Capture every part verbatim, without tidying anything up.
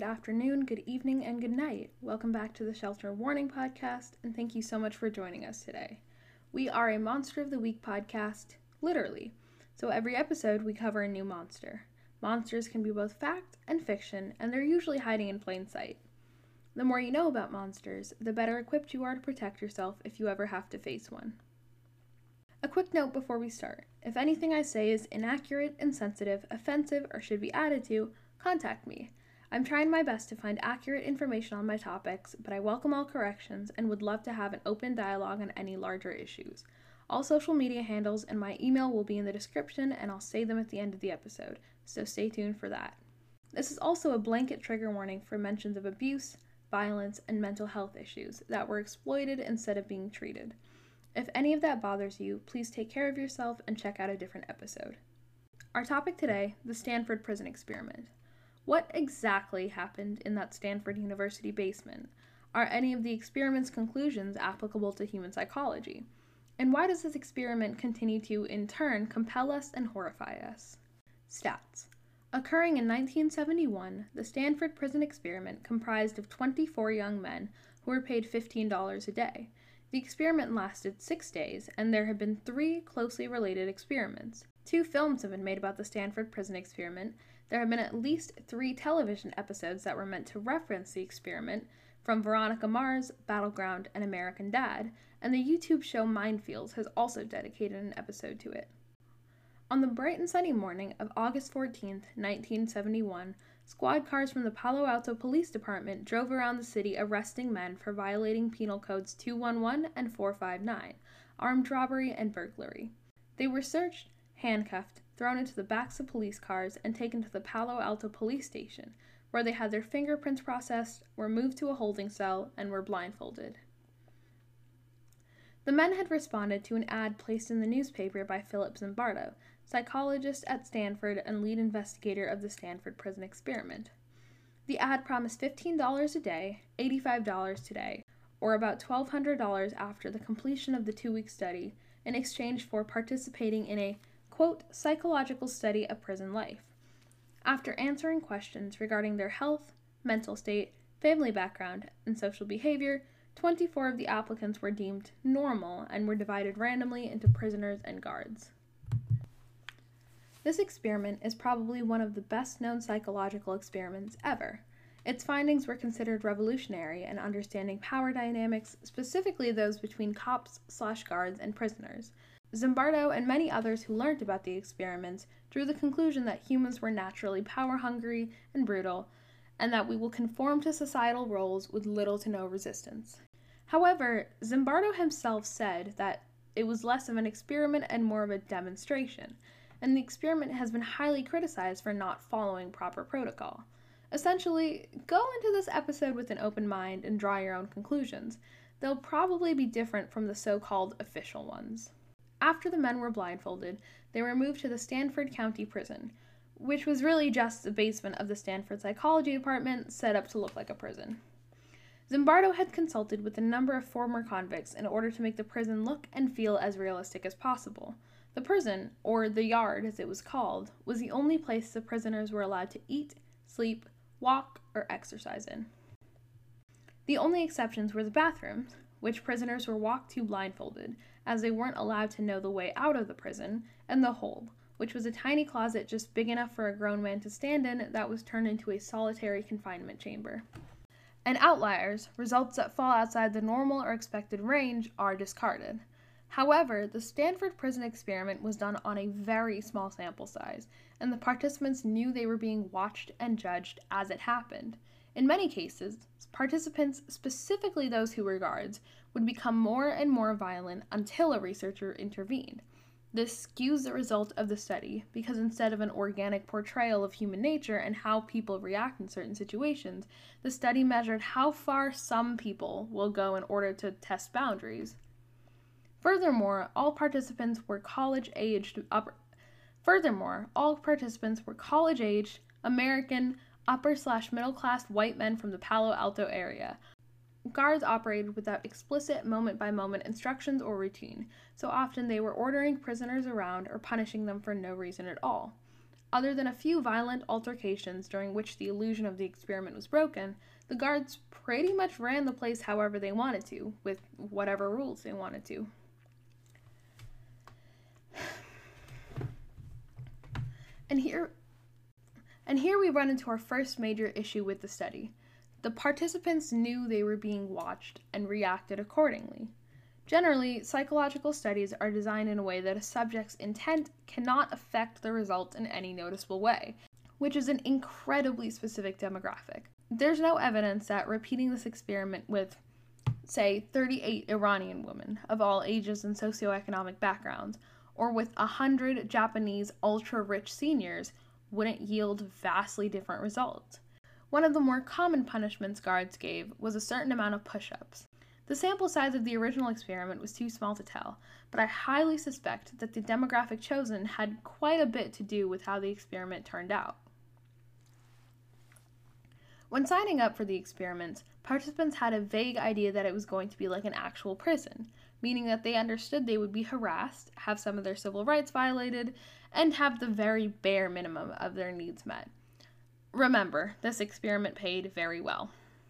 afternoon, good evening, and good night. Welcome back to the Shelter Warning Podcast, and thank you so much for joining us today. We are a Monster of the Week podcast, literally. So every episode, we cover a new monster. Monsters can be both fact and fiction, and they're usually hiding in plain sight. The more you know about monsters, the better equipped you are to protect yourself if you ever have to face one. A quick note before we start. If anything I say is inaccurate, insensitive, offensive, or should be added to, contact me. I'm trying my best to find accurate information on my topics, but I welcome all corrections and would love to have an open dialogue on any larger issues. All social media handles and my email will be in the description, and I'll say them at the end of the episode, so stay tuned for that. This is also a blanket trigger warning for mentions of abuse, violence, and mental health issues that were exploited instead of being treated. If any of that bothers you, please take care of yourself and check out a different episode. Our topic today, the Stanford Prison Experiment. What exactly happened in that Stanford University basement? Are any of the experiment's conclusions applicable to human psychology? And why does this experiment continue to, in turn, compel us and horrify us? Stats. Occurring in nineteen seventy-one, the Stanford Prison Experiment comprised of twenty-four young men who were paid fifteen dollars a day. The experiment lasted six days, and there have been three closely related experiments. Two films have been made about the Stanford Prison Experiment. There have been at least three television episodes that were meant to reference the experiment, from Veronica Mars, Battleground, and American Dad, and the YouTube show Mindfields has also dedicated an episode to it. On the bright and sunny morning of August fourteenth, nineteen seventy-one, squad cars from the Palo Alto Police Department drove around the city arresting men for violating Penal Codes two eleven and four fifty-nine, armed robbery and burglary. They were searched, handcuffed, thrown into the backs of police cars, and taken to the Palo Alto Police Station, where they had their fingerprints processed, were moved to a holding cell, and were blindfolded. The men had responded to an ad placed in the newspaper by Philip Zimbardo, psychologist at Stanford and lead investigator of the Stanford Prison Experiment. The ad promised fifteen dollars a day, eighty-five dollars today, or about twelve hundred dollars after the completion of the two-week study, in exchange for participating in a, quote, psychological study of prison life. After answering questions regarding their health, mental state, family background, and social behavior, twenty-four of the applicants were deemed normal and were divided randomly into prisoners and guards. This experiment is probably one of the best-known psychological experiments ever. Its findings were considered revolutionary in understanding power dynamics, specifically those between cops slash guards and prisoners. Zimbardo and many others who learned about the experiments drew the conclusion that humans were naturally power-hungry and brutal, and that we will conform to societal roles with little to no resistance. However, Zimbardo himself said that it was less of an experiment and more of a demonstration, and the experiment has been highly criticized for not following proper protocol. Essentially, go into this episode with an open mind and draw your own conclusions. They'll probably be different from the so-called official ones. After the men were blindfolded, they were moved to the Stanford County Prison, which was really just the basement of the Stanford Psychology Department set up to look like a prison. Zimbardo had consulted with a number of former convicts in order to make the prison look and feel as realistic as possible. The prison, or the yard as it was called, was the only place the prisoners were allowed to eat, sleep, walk, or exercise in. The only exceptions were the bathrooms, which prisoners were walked to blindfolded, as they weren't allowed to know the way out of the prison, and the hold, which was a tiny closet just big enough for a grown man to stand in that was turned into a solitary confinement chamber. And outliers, results that fall outside the normal or expected range, are discarded. However, the Stanford Prison Experiment was done on a very small sample size, and the participants knew they were being watched and judged as it happened. In many cases, participants, specifically those who were guards, would become more and more violent until a researcher intervened. This skews the result of the study, because instead of an organic portrayal of human nature and how people react in certain situations, the study measured how far some people will go in order to test boundaries. Furthermore, all participants were college-aged upper Furthermore, all participants were college-aged, American, upper-slash-middle-class white men from the Palo Alto area. Guards operated without explicit moment-by-moment instructions or routine, so often they were ordering prisoners around or punishing them for no reason at all. Other than a few violent altercations during which the illusion of the experiment was broken, the guards pretty much ran the place however they wanted to, with whatever rules they wanted to. And here, and here we run into our first major issue with the study. The participants knew they were being watched and reacted accordingly. Generally, psychological studies are designed in a way that a subject's intent cannot affect the result in any noticeable way, which is an incredibly specific demographic. There's no evidence that repeating this experiment with, say, thirty-eight Iranian women of all ages and socioeconomic backgrounds, or with one hundred Japanese ultra-rich seniors wouldn't yield vastly different results. One of the more common punishments guards gave was a certain amount of push-ups. The sample size of the original experiment was too small to tell, but I highly suspect that the demographic chosen had quite a bit to do with how the experiment turned out. When signing up for the experiment, participants had a vague idea that it was going to be like an actual prison, meaning that they understood they would be harassed, have some of their civil rights violated, and have the very bare minimum of their needs met. Remember, this experiment paid very well.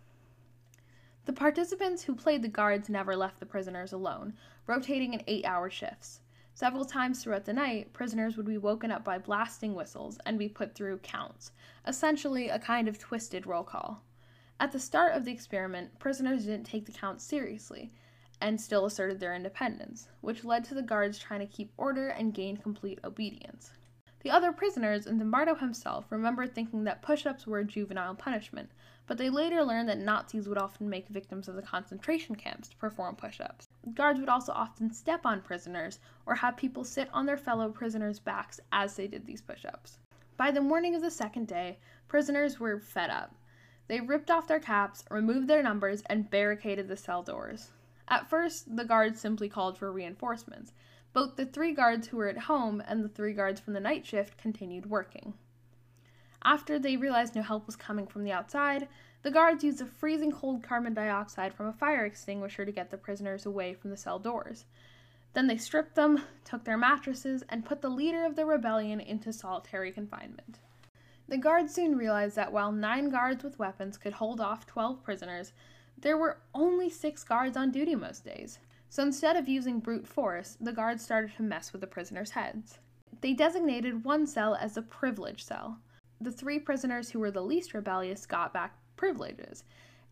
The participants who played the guards never left the prisoners alone, rotating in eight-hour shifts. Several times throughout the night, prisoners would be woken up by blasting whistles and be put through counts, essentially a kind of twisted roll call. At the start of the experiment, prisoners didn't take the counts seriously, and still asserted their independence, which led to the guards trying to keep order and gain complete obedience. The other prisoners and Zimbardo himself remembered thinking that push-ups were a juvenile punishment, but they later learned that Nazis would often make victims of the concentration camps to perform push-ups. Guards would also often step on prisoners or have people sit on their fellow prisoners' backs as they did these push-ups. By the morning of the second day, prisoners were fed up. They ripped off their caps, removed their numbers, and barricaded the cell doors. At first, the guards simply called for reinforcements. Both the three guards who were at home and the three guards from the night shift continued working. After they realized no help was coming from the outside, the guards used a freezing cold carbon dioxide from a fire extinguisher to get the prisoners away from the cell doors. Then they stripped them, took their mattresses, and put the leader of the rebellion into solitary confinement. The guards soon realized that while nine guards with weapons could hold off twelve prisoners, there were only six guards on duty most days. So instead of using brute force, the guards started to mess with the prisoners' heads. They designated one cell as the privilege cell. The three prisoners who were the least rebellious got back privileges,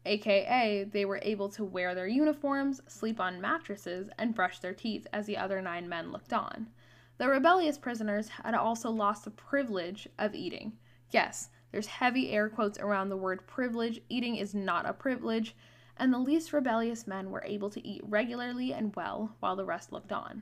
aka they were able to wear their uniforms, sleep on mattresses, and brush their teeth as the other nine men looked on. The rebellious prisoners had also lost the privilege of eating. Yes, there's heavy air quotes around the word privilege. Eating is not a privilege. And the least rebellious men were able to eat regularly and well while the rest looked on.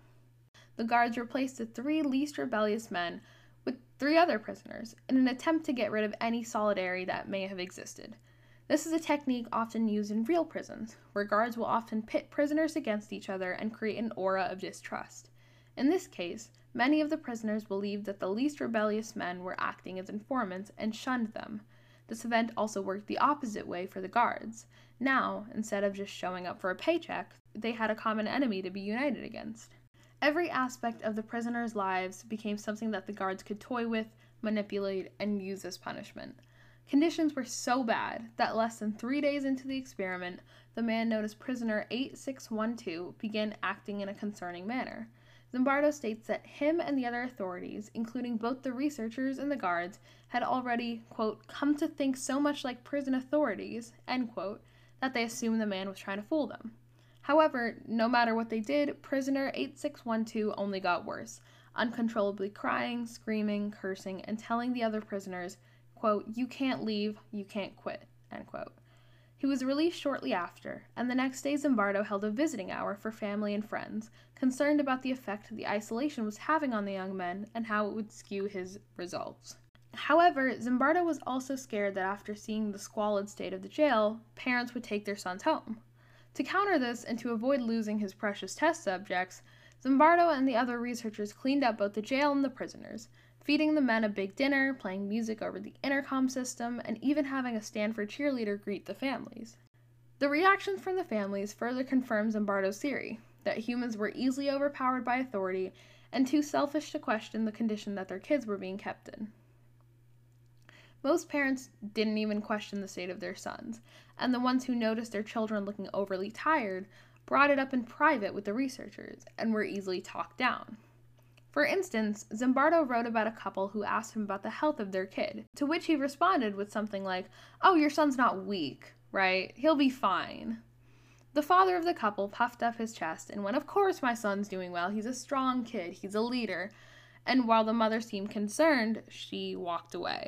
The guards replaced the three least rebellious men with three other prisoners in an attempt to get rid of any solidarity that may have existed. This is a technique often used in real prisons, where guards will often pit prisoners against each other and create an aura of distrust. In this case, many of the prisoners believed that the least rebellious men were acting as informants and shunned them. This event also worked the opposite way for the guards. Now, instead of just showing up for a paycheck, they had a common enemy to be united against. Every aspect of the prisoners' lives became something that the guards could toy with, manipulate, and use as punishment. Conditions were so bad that less than three days into the experiment, the man known as prisoner eight six one two began acting in a concerning manner. Zimbardo states that him and the other authorities, including both the researchers and the guards, had already, quote, come to think so much like prison authorities, end quote, that they assumed the man was trying to fool them. However, no matter what they did, prisoner eight six one two only got worse, uncontrollably crying, screaming, cursing, and telling the other prisoners, quote, you can't leave, you can't quit, end quote. He was released shortly after, and the next day Zimbardo held a visiting hour for family and friends, concerned about the effect the isolation was having on the young men and how it would skew his results. However, Zimbardo was also scared that after seeing the squalid state of the jail, parents would take their sons home. To counter this and to avoid losing his precious test subjects, Zimbardo and the other researchers cleaned up both the jail and the prisoners, feeding the men a big dinner, playing music over the intercom system, and even having a Stanford cheerleader greet the families. The reactions from the families further confirmed Zimbardo's theory, that humans were easily overpowered by authority, and too selfish to question the condition that their kids were being kept in. Most parents didn't even question the state of their sons, and the ones who noticed their children looking overly tired brought it up in private with the researchers and were easily talked down. For instance, Zimbardo wrote about a couple who asked him about the health of their kid, to which he responded with something like, "Oh, your son's not weak, right? He'll be fine." The father of the couple puffed up his chest and went, "Of course my son's doing well. He's a strong kid. He's a leader." And while the mother seemed concerned, she walked away.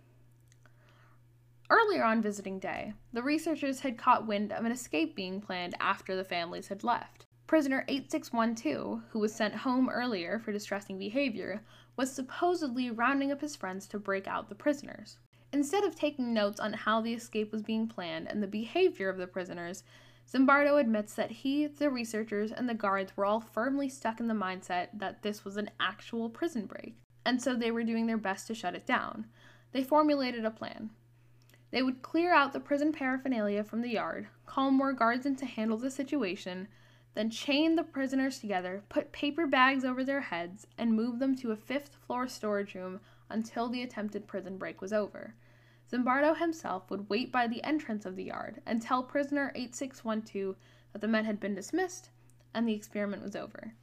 Earlier on visiting day, the researchers had caught wind of an escape being planned after the families had left. Prisoner eight six one two, who was sent home earlier for distressing behavior, was supposedly rounding up his friends to break out the prisoners. Instead of taking notes on how the escape was being planned and the behavior of the prisoners, Zimbardo admits that he, the researchers, and the guards were all firmly stuck in the mindset that this was an actual prison break, and so they were doing their best to shut it down. They formulated a plan. They would clear out the prison paraphernalia from the yard, call more guards in to handle the situation, then chain the prisoners together, put paper bags over their heads, and move them to a fifth-floor storage room until the attempted prison break was over. Zimbardo himself would wait by the entrance of the yard and tell prisoner eight six one two that the men had been dismissed and the experiment was over.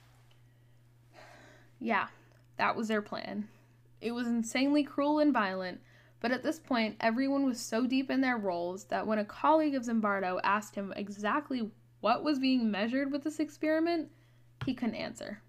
Yeah, that was their plan. It was insanely cruel and violent, but at this point, everyone was so deep in their roles that when a colleague of Zimbardo asked him exactly what was being measured with this experiment, he couldn't answer.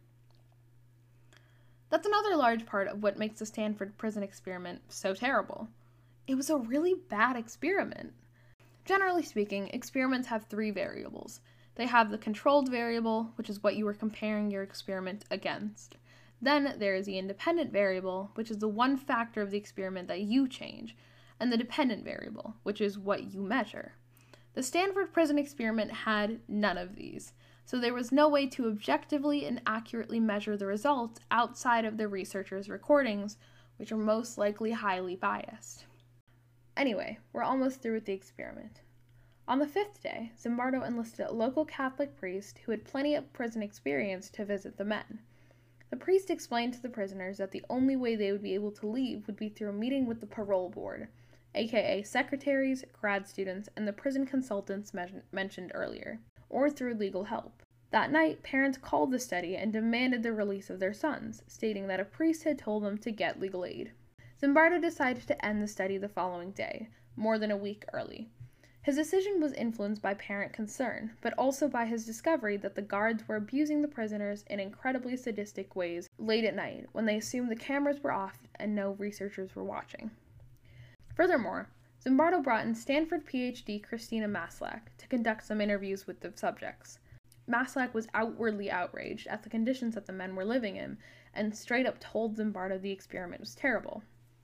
That's another large part of what makes the Stanford prison experiment so terrible. It was a really bad experiment. Generally speaking, experiments have three variables. They have the controlled variable, which is what you were comparing your experiment against. Then there is the independent variable, which is the one factor of the experiment that you change, and the dependent variable, which is what you measure. The Stanford prison experiment had none of these, so there was no way to objectively and accurately measure the results outside of the researchers' recordings, which are most likely highly biased. Anyway, we're almost through with the experiment. On the fifth day, Zimbardo enlisted a local Catholic priest who had plenty of prison experience to visit the men. The priest explained to the prisoners that the only way they would be able to leave would be through a meeting with the parole board, aka secretaries, grad students, and the prison consultants men- mentioned earlier, or through legal help. That night, parents called the study and demanded the release of their sons, stating that a priest had told them to get legal aid. Zimbardo decided to end the study the following day, more than a week early. His decision was influenced by parent concern, but also by his discovery that the guards were abusing the prisoners in incredibly sadistic ways late at night when they assumed the cameras were off and no researchers were watching. Furthermore, Zimbardo brought in Stanford PhD Christina Maslach to conduct some interviews with the subjects. Maslach was outwardly outraged at the conditions that the men were living in and straight up told Zimbardo the experiment was terrible.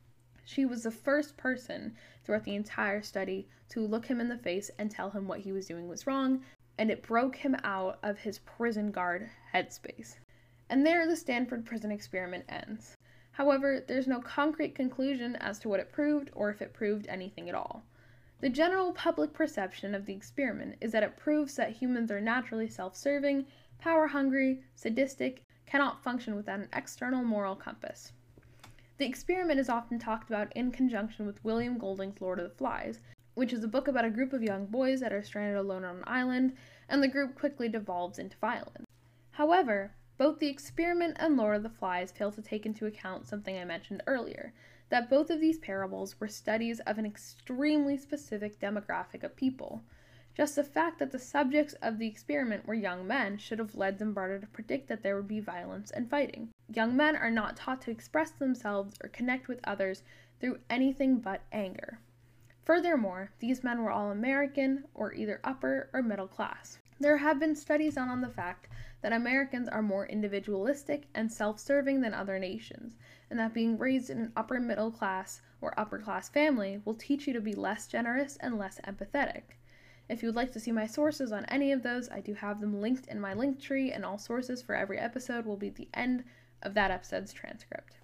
She was the first person throughout the entire study to look him in the face and tell him what he was doing was wrong, and it broke him out of his prison guard headspace. And there the Stanford prison experiment ends. However, there's no concrete conclusion as to what it proved or if it proved anything at all. The general public perception of the experiment is that it proves that humans are naturally self-serving, power-hungry, sadistic, cannot function without an external moral compass. The experiment is often talked about in conjunction with William Golding's Lord of the Flies, which is a book about a group of young boys that are stranded alone on an island, and the group quickly devolves into violence. However, both the experiment and Lord of the Flies fail to take into account something I mentioned earlier, that both of these parables were studies of an extremely specific demographic of people. Just the fact that the subjects of the experiment were young men should have led Zimbardo to predict that there would be violence and fighting. Young men are not taught to express themselves or connect with others through anything but anger. Furthermore, these men were all American or either upper or middle class. There have been studies done on the fact that Americans are more individualistic and self-serving than other nations, and that being raised in an upper middle class or upper class family will teach you to be less generous and less empathetic. If you would like to see my sources on any of those, I do have them linked in my link tree, and all sources for every episode will be at the end of that episode's transcript.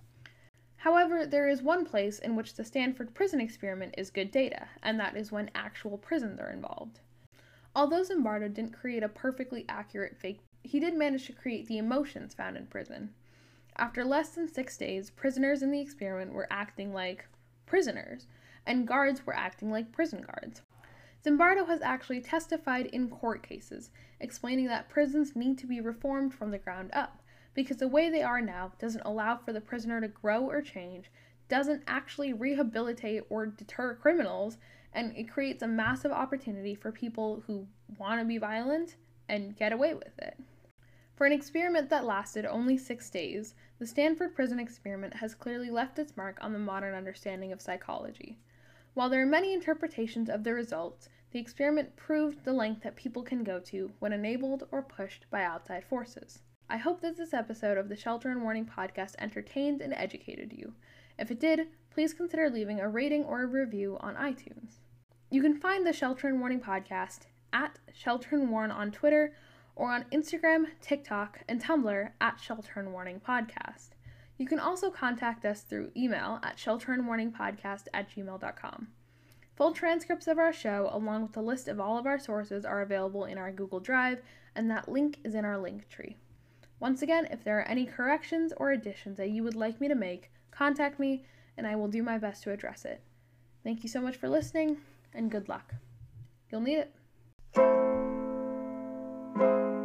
However, there is one place in which the Stanford prison experiment is good data, and that is when actual prisons are involved. Although Zimbardo didn't create a perfectly accurate fake he did manage to create the emotions found in prison. After less than six days, prisoners in the experiment were acting like prisoners, and guards were acting like prison guards. Zimbardo has actually testified in court cases, explaining that prisons need to be reformed from the ground up, because the way they are now doesn't allow for the prisoner to grow or change, doesn't actually rehabilitate or deter criminals, and it creates a massive opportunity for people who want to be violent and get away with it. For an experiment that lasted only six days, the Stanford Prison Experiment has clearly left its mark on the modern understanding of psychology. While there are many interpretations of the results, the experiment proved the length that people can go to when enabled or pushed by outside forces. I hope that this episode of the Shelter and Warning podcast entertained and educated you. If it did, please consider leaving a rating or a review on iTunes. You can find the Shelter and Warning podcast at Shelter and Warn on Twitter, or on Instagram, TikTok, and Tumblr at Shelter and Warning Podcast. You can also contact us through email at shelterandwarningpodcast at gmail dot com. Full transcripts of our show, along with a list of all of our sources, are available in our Google Drive, and that link is in our link tree. Once again, if there are any corrections or additions that you would like me to make, contact me, and I will do my best to address it. Thank you so much for listening, and good luck. You'll need it.